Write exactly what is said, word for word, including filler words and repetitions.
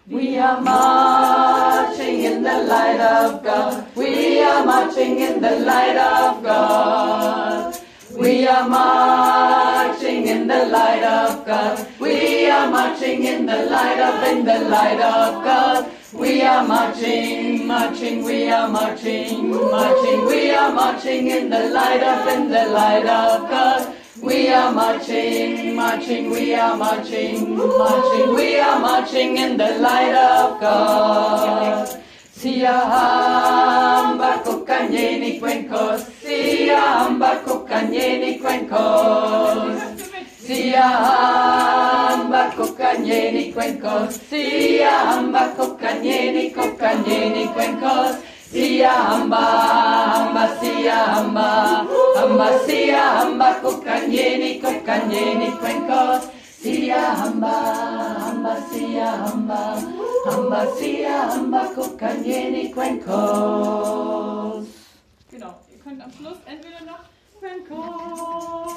We are marching in the light of God. We are marching in the light of God. We are marching in the light of God. We are marching in the light of, in the light of God. We are marching, marching, we are marching, marching, we are marching in the light of, in the light of God. We are marching, marching, we are marching, marching, we are marching in the light of God. Siamba kukanyeni kwenkos, siamba kukanyeni kwenkos. Siamba kukanyeni kwenkos, siamba kukanyeni kukanyeni kwenkos. Siamba, hamba, siamba, hamba, siamba kukanyeni kukanyeni kwenkos. Siamba, hamba, siamba, hamba, siamba kukanyeni kwenkos. Genau, ihr könnt am Schluss entweder noch Kwenkos